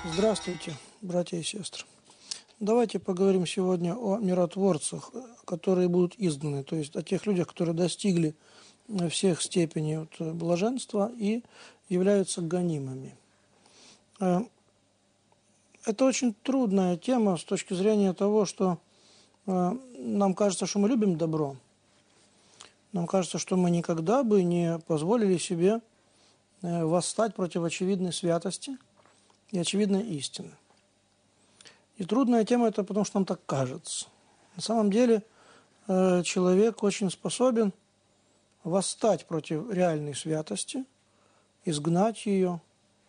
Здравствуйте, братья и сестры. Давайте поговорим сегодня о миротворцах, которые будут изгнаны, то есть о тех людях, которые достигли всех степеней блаженства и являются гонимыми. Это очень трудная тема с точки зрения того, что нам кажется, что мы любим добро. Нам кажется, что мы никогда бы не позволили себе восстать против очевидной святости и очевидной истины. И трудная тема это потому, что нам так кажется. На самом деле человек очень способен восстать против реальной святости, изгнать ее,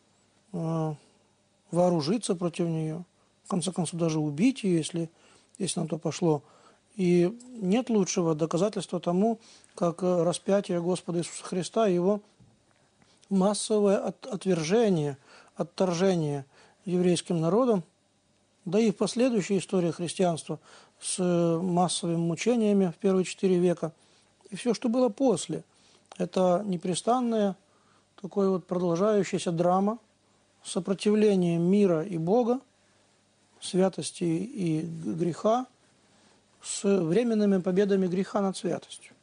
вооружиться против нее, в конце концов даже убить ее, если на то пошло. И нет лучшего доказательства тому, как распятие Господа Иисуса Христа, его массовое отвержение, отторжение еврейским народом, да и в последующей истории христианства с массовыми мучениями в первые 4 века, и все, что было после. Это непрестанная, такая вот продолжающаяся драма сопротивления мира и Бога, святости и греха, с временными победами греха над святостью.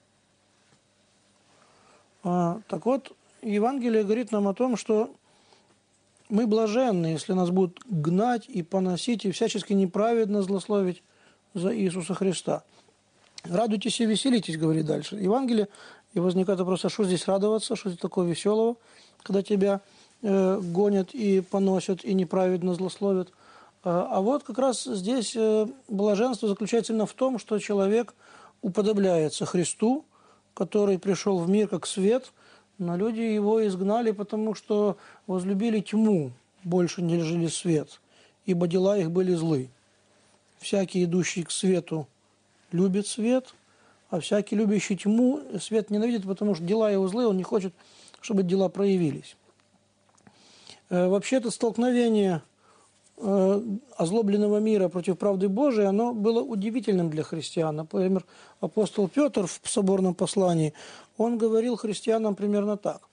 Так вот, Евангелие говорит нам о том, что мы блаженны, если нас будут гнать и поносить, и всячески неправедно злословить за Иисуса Христа. Радуйтесь и веселитесь, говорит дальше Евангелие, и возникает вопрос, а что здесь радоваться, что здесь такого веселого, когда тебя гонят и поносят, и неправедно злословят. А вот как раз здесь блаженство заключается именно в том, что человек уподобляется Христу, который пришел в мир как свет, но люди его изгнали, потому что возлюбили тьму больше, нежели свет, ибо дела их были злы. Всякий, идущий к свету, любит свет, а всякий, любящий тьму, свет ненавидит, потому что дела его злые, он не хочет, чтобы дела проявились. Вообще, это столкновение озлобленного мира против правды Божией, оно было удивительным для христиан. Например, апостол Петр в соборном послании, он говорил христианам примерно так.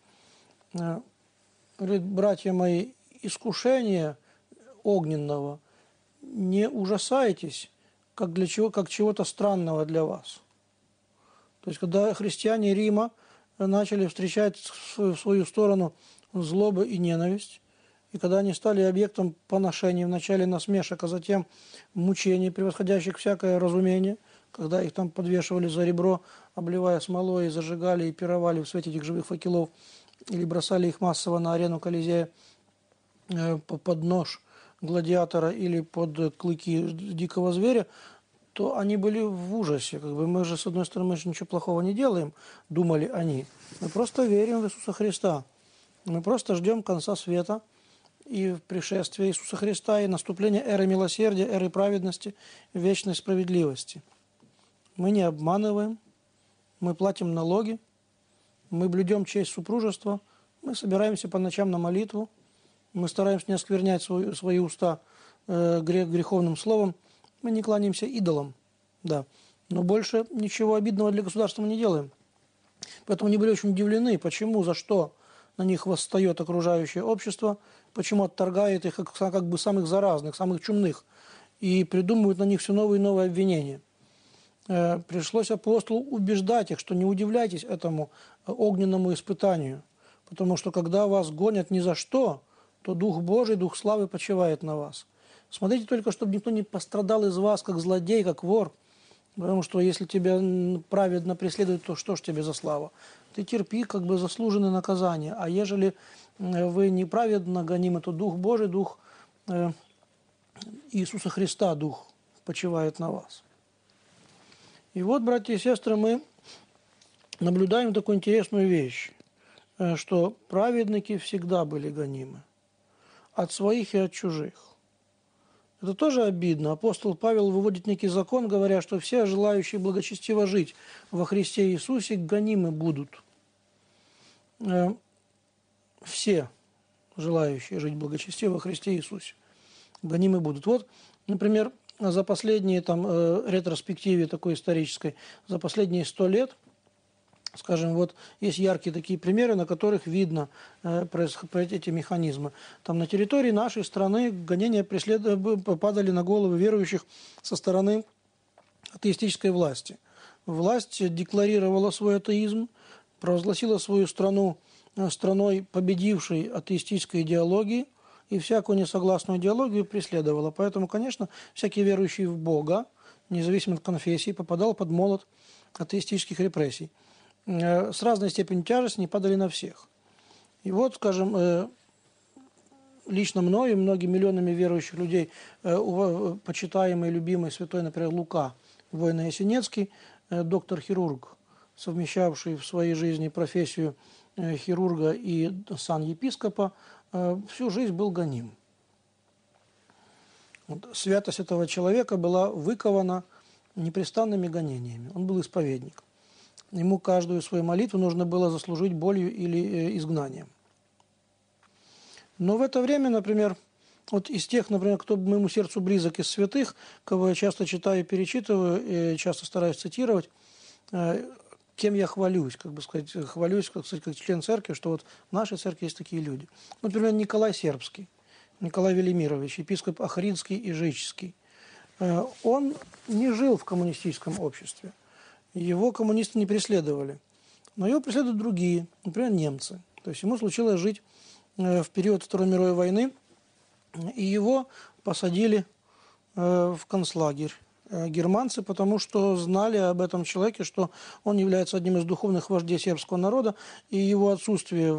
Говорит, братья мои, искушение огненного, не ужасайтесь, как чего-то странного для вас. То есть, когда христиане Рима начали встречать в свою сторону злобу и ненависть, и когда они стали объектом поношений, вначале насмешек, а затем мучений, превосходящих всякое разумение, когда их там подвешивали за ребро, обливая смолой, и зажигали, и пировали в свете этих живых факелов, или бросали их массово на арену Колизея под нож гладиатора или под клыки дикого зверя, то они были в ужасе. Мы же, с одной стороны, мы же ничего плохого не делаем, думали они. Мы просто верим в Иисуса Христа. Мы просто ждем конца света, и пришествие Иисуса Христа, и наступление эры милосердия, эры праведности, вечной справедливости. Мы не обманываем, мы платим налоги, мы блюдем честь супружества, мы собираемся по ночам на молитву, мы стараемся не осквернять свои уста греховным словом, мы не кланяемся идолам, да, но больше ничего обидного для государства мы не делаем. Поэтому они были очень удивлены, почему, за что на них восстает окружающее общество, почему отторгает их как бы самых заразных, самых чумных, и придумывают на них все новые и новые обвинения. Пришлось апостолу убеждать их, что не удивляйтесь этому огненному испытанию, потому что когда вас гонят ни за что, то Дух Божий, Дух славы почивает на вас. Смотрите только, чтобы никто не пострадал из вас, как злодей, как вор, потому что если тебя праведно преследуют, то что ж тебе за слава? Ты терпи как бы заслуженное наказание. А ежели вы неправедно гонимы, то Дух Божий, Дух Иисуса Христа, Дух почивает на вас. И вот, братья и сестры, мы наблюдаем такую интересную вещь, что праведники всегда были гонимы. От своих и от чужих. Это тоже обидно. Апостол Павел выводит некий закон, говоря, что все желающие благочестиво жить во Христе Иисусе гонимы будут. Все желающие жить благочестиво во Христе Иисусе гонимы будут. Вот, например, за последние, ретроспективе такой исторической, за последние 100 лет Скажем, вот есть яркие такие примеры, на которых видно эти механизмы. Там на территории нашей страны гонения падали на головы верующих со стороны атеистической власти. Власть декларировала свой атеизм, провозгласила свою страну страной победившей атеистической идеологии и всякую несогласную идеологию преследовала. Поэтому, конечно, всякий верующий в Бога, независимо от конфессии, попадал под молот атеистических репрессий. С разной степенью тяжести не падали на всех. И вот, скажем, лично мной и многими миллионами верующих людей, почитаемый, любимый святой, например, Лука, воино-ясенецкий, доктор-хирург, совмещавший в своей жизни профессию хирурга и сан епископа, всю жизнь был гоним. Вот, святость этого человека была выкована непрестанными гонениями. Он был исповедник. Ему каждую свою молитву нужно было заслужить болью или изгнанием. Но в это время, например, вот из тех, например, кто моему сердцу близок из святых, кого я часто читаю и перечитываю, и часто стараюсь цитировать, кем я хвалюсь, хвалюсь, как член церкви, что вот в нашей церкви есть такие люди. Например, Николай Сербский, Николай Велимирович, епископ Охридский и Жичский. Он не жил в коммунистическом обществе. Его коммунисты не преследовали. Но его преследуют другие, например, немцы. То есть ему случилось жить в период Второй мировой войны, и его посадили в концлагерь германцы, потому что знали об этом человеке, что он является одним из духовных вождей сербского народа, и его отсутствие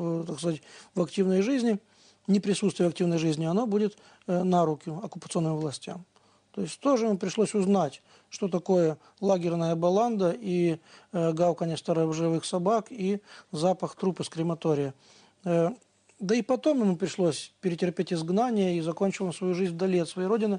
в активной жизни, неприсутствие в активной жизни, оно будет на руки оккупационным властям. То есть тоже ему пришлось узнать, что такое лагерная баланда и гавканье сторожевых собак и запах трупа с крематория. Да и потом ему пришлось перетерпеть изгнание, и закончил он свою жизнь вдали от своей родины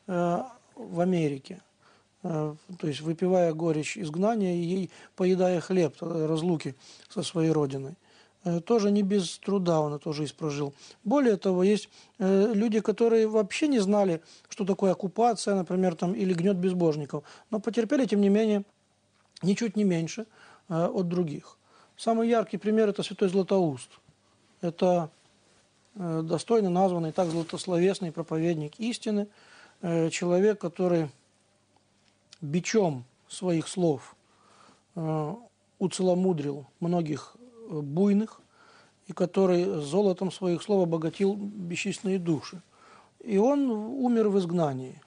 в Америке. То есть выпивая горечь изгнания и поедая хлеб разлуки со своей родиной. Тоже не без труда он эту жизнь прожил. Более того, есть люди, которые вообще не знали, что такое оккупация, например, там, или гнет безбожников, но потерпели, тем не менее, ничуть не меньше от других. Самый яркий пример – это святой Златоуст. Это достойно названный так златословесный проповедник истины, человек, который бичом своих слов уцеломудрил многих буйных, и который золотом своих слов обогатил бесчисленные души. И он умер в изгнании.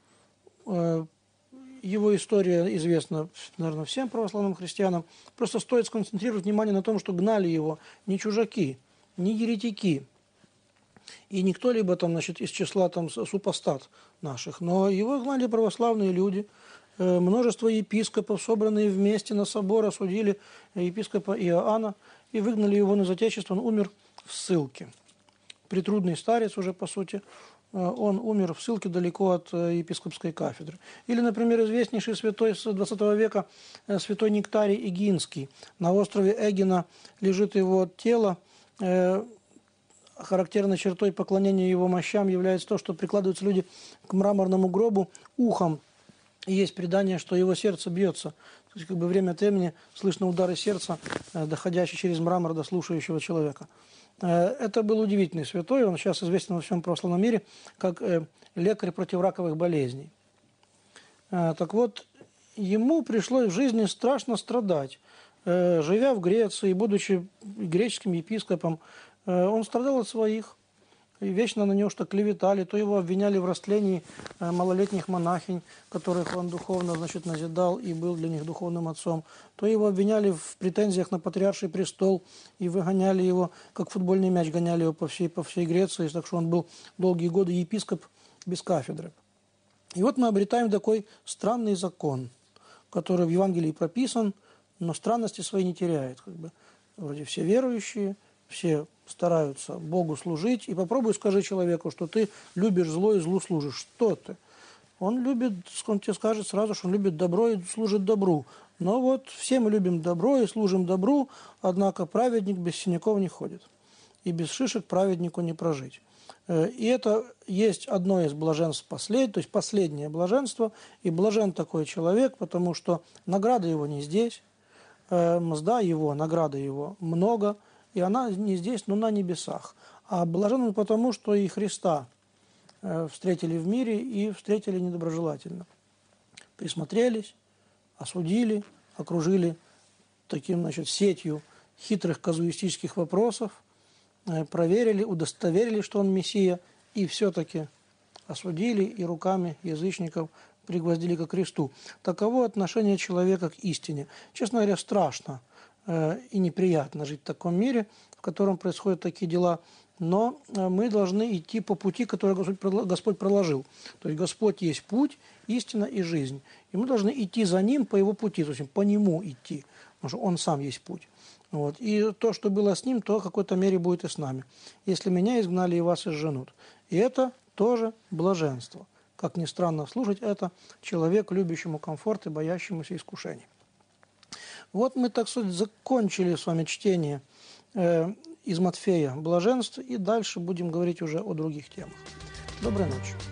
Его история известна, наверное, всем православным христианам. Просто стоит сконцентрировать внимание на том, что гнали его не чужаки, не еретики, и не кто-либо там, значит, из числа там супостат наших, но его гнали православные люди. Множество епископов, собранные вместе на собор, осудили епископа Иоанна и выгнали его на затечество. Он умер в ссылке. Притрудный старец уже, по сути, он умер в ссылке далеко от епископской кафедры. Или, например, известнейший святой с 20 века, святой Нектарий Эгинский. На острове Эгина лежит его тело. Характерной чертой поклонения его мощам является то, что прикладываются люди к мраморному гробу ухом. И есть предание, что его сердце бьется. То есть, время от времени слышно удары сердца, доходящие через мрамор до слушающего человека. Это был удивительный святой. Он сейчас известен во всем православном мире как лекарь против раковых болезней. Так вот, ему пришлось в жизни страшно страдать. Живя в Греции, будучи греческим епископом, он страдал от своих. И вечно на него что клеветали, то его обвиняли в растлении малолетних монахинь, которых он духовно, значит, назидал и был для них духовным отцом, то его обвиняли в претензиях на патриарший престол и выгоняли его, как футбольный мяч, гоняли его по всей Греции, так что он был долгие годы епископ без кафедры. И вот мы обретаем такой странный закон, который в Евангелии прописан, но странности свои не теряет. Вроде все верующие, все стараются Богу служить, и попробуй скажи человеку, что ты любишь зло и злу служишь. Что ты? Он тебе скажет сразу, что он любит добро и служит добру. Но вот все мы любим добро и служим добру, однако праведник без синяков не ходит. И без шишек праведнику не прожить. И это есть одно из блаженств то есть последнее блаженство. И блажен такой человек, потому что награда его не здесь. мзда его, награда его много, и она не здесь, но на небесах. А блажен он потому, что и Христа встретили в мире и встретили недоброжелательно. Присмотрелись, осудили, окружили таким, значит, сетью хитрых казуистических вопросов, проверили, удостоверили, что он Мессия, и все-таки осудили и руками язычников пригвоздили ко кресту. Таково отношение человека к истине. Честно говоря, страшно и неприятно жить в таком мире, в котором происходят такие дела, но мы должны идти по пути, который Господь проложил. То есть Господь есть путь, истина и жизнь. И мы должны идти за Ним по Его пути, то есть по Нему идти, потому что Он сам есть путь. Вот. И то, что было с Ним, то в какой-то мере будет и с нами. Если меня изгнали, и вас изженут. И это тоже блаженство. Как ни странно слушать это человек, любящему комфорт и боящемуся искушений. Вот мы, так сказать, закончили с вами чтение из Матфея блаженств, и дальше будем говорить уже о других темах. Доброй ночи.